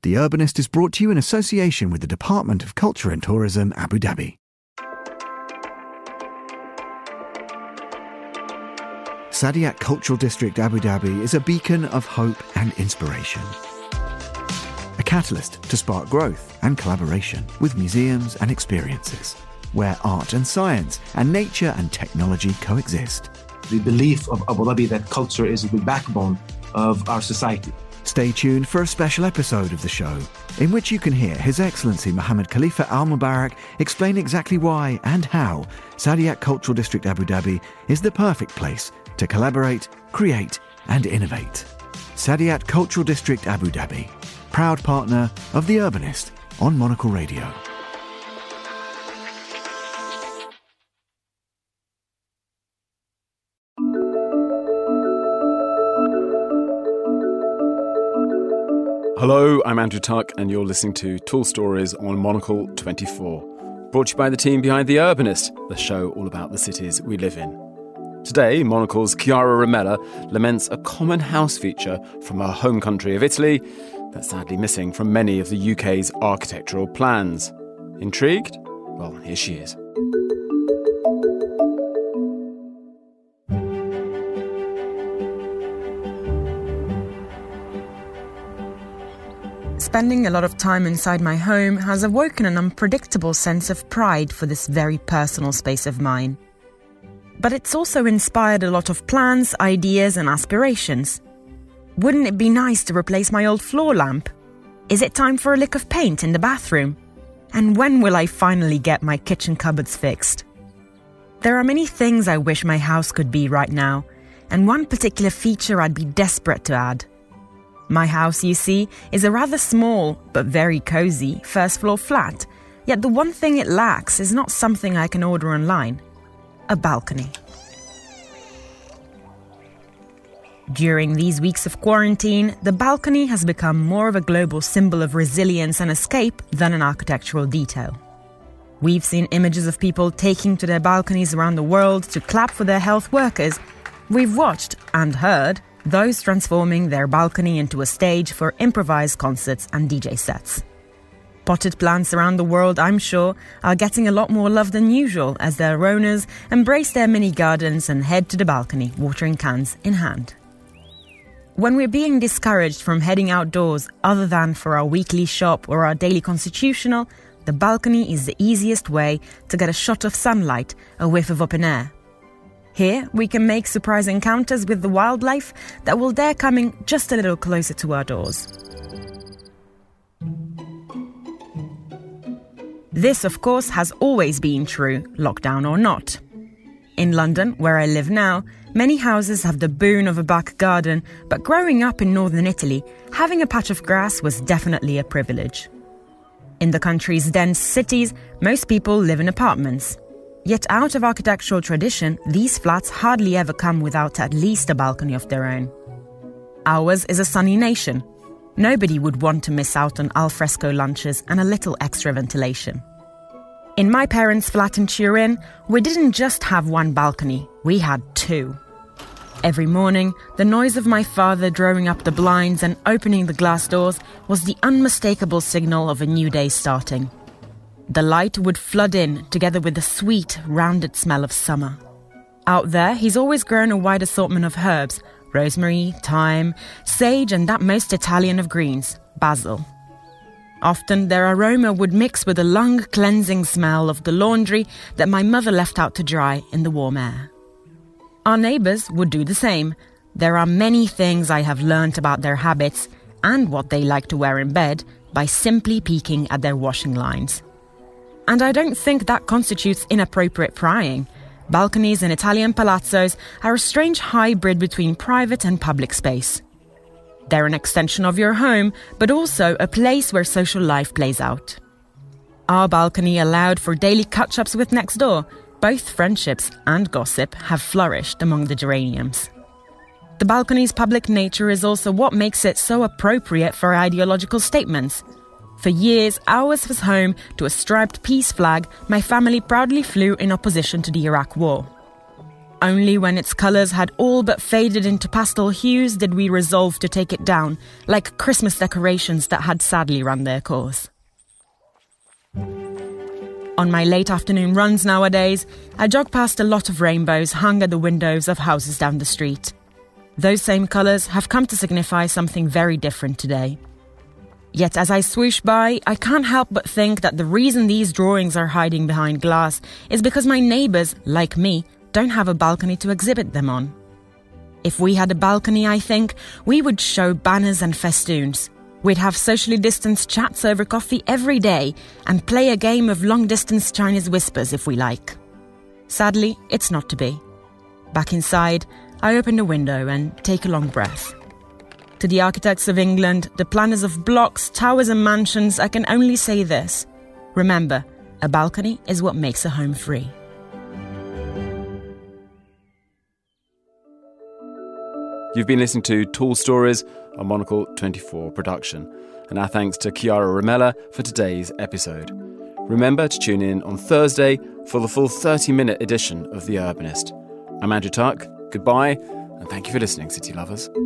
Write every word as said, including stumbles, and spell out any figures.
The Urbanist is brought to you in association with the Department of Culture and Tourism, Abu Dhabi. Saadiyat Cultural District Abu Dhabi is a beacon of hope and inspiration. A catalyst to spark growth and collaboration with museums and experiences, where art and science and nature and technology coexist. The belief of Abu Dhabi that culture is the backbone of our society. Stay tuned for a special episode of the show, in which you can hear His Excellency Mohammed Khalifa Al Mubarak explain exactly why and how Saadiyat Cultural District Abu Dhabi is the perfect place to collaborate, create and innovate. Saadiyat Cultural District Abu Dhabi, proud partner of The Urbanist on Monocle Radio. Hello, I'm Andrew Tuck, and you're listening to Tall Stories on Monocle twenty-four. Brought to you by the team behind The Urbanist, the show all about the cities we live in. Today, Monocle's Chiara Ramella laments a common house feature from her home country of Italy that's sadly missing from many of the U K's architectural plans. Intrigued? Well, here she is. Spending a lot of time inside my home has awoken an unpredictable sense of pride for this very personal space of mine. But it's also inspired a lot of plans, ideas and aspirations. Wouldn't it be nice to replace my old floor lamp? Is it time for a lick of paint in the bathroom? And when will I finally get my kitchen cupboards fixed? There are many things I wish my house could be right now, and one particular feature I'd be desperate to add. My house, you see, is a rather small, but very cosy, first-floor flat, yet the one thing it lacks is not something I can order online: a balcony. During these weeks of quarantine, the balcony has become more of a global symbol of resilience and escape than an architectural detail. We've seen images of people taking to their balconies around the world to clap for their health workers. We've watched and heard those transforming their balcony into a stage for improvised concerts and D J sets. Potted plants around the world, I'm sure, are getting a lot more love than usual as their owners embrace their mini gardens and head to the balcony, watering cans in hand. When we're being discouraged from heading outdoors other than for our weekly shop or our daily constitutional, the balcony is the easiest way to get a shot of sunlight, a whiff of open air. Here, we can make surprise encounters with the wildlife that will dare coming just a little closer to our doors. This, of course, has always been true, lockdown or not. In London, where I live now, many houses have the boon of a back garden, but growing up in northern Italy, having a patch of grass was definitely a privilege. In the country's dense cities, most people live in apartments. Yet out of architectural tradition, these flats hardly ever come without at least a balcony of their own. Ours is a sunny nation. Nobody would want to miss out on alfresco lunches and a little extra ventilation. In my parents' flat in Turin, we didn't just have one balcony, we had two. Every morning, the noise of my father drawing up the blinds and opening the glass doors was the unmistakable signal of a new day starting. The light would flood in, together with the sweet, rounded smell of summer. Out there, he's always grown a wide assortment of herbs: rosemary, thyme, sage, and that most Italian of greens, basil. Often, their aroma would mix with the lung cleansing smell of the laundry that my mother left out to dry in the warm air. Our neighbours would do the same. There are many things I have learnt about their habits and what they like to wear in bed by simply peeking at their washing lines. And I don't think that constitutes inappropriate prying. Balconies in Italian palazzos are a strange hybrid between private and public space. They're an extension of your home, but also a place where social life plays out. Our balcony allowed for daily catch-ups with next door. Both friendships and gossip have flourished among the geraniums. The balcony's public nature is also what makes it so appropriate for ideological statements. For years, ours was home to a striped peace flag my family proudly flew in opposition to the Iraq War. Only when its colours had all but faded into pastel hues did we resolve to take it down, like Christmas decorations that had sadly run their course. On my late afternoon runs nowadays, I jog past a lot of rainbows hung at the windows of houses down the street. Those same colours have come to signify something very different today. Yet as I swoosh by, I can't help but think that the reason these drawings are hiding behind glass is because my neighbours, like me, don't have a balcony to exhibit them on. If we had a balcony, I think, we would show banners and festoons. We'd have socially distanced chats over coffee every day and play a game of long-distance Chinese whispers if we like. Sadly, it's not to be. Back inside, I open the window and take a long breath. To the architects of England, the planners of blocks, towers and mansions, I can only say this. Remember, a balcony is what makes a home free. You've been listening to Tall Stories, a Monocle twenty-four production. And our thanks to Chiara Ramella for today's episode. Remember to tune in on Thursday for the full thirty-minute edition of The Urbanist. I'm Andrew Tuck. Goodbye, and thank you for listening, City Lovers.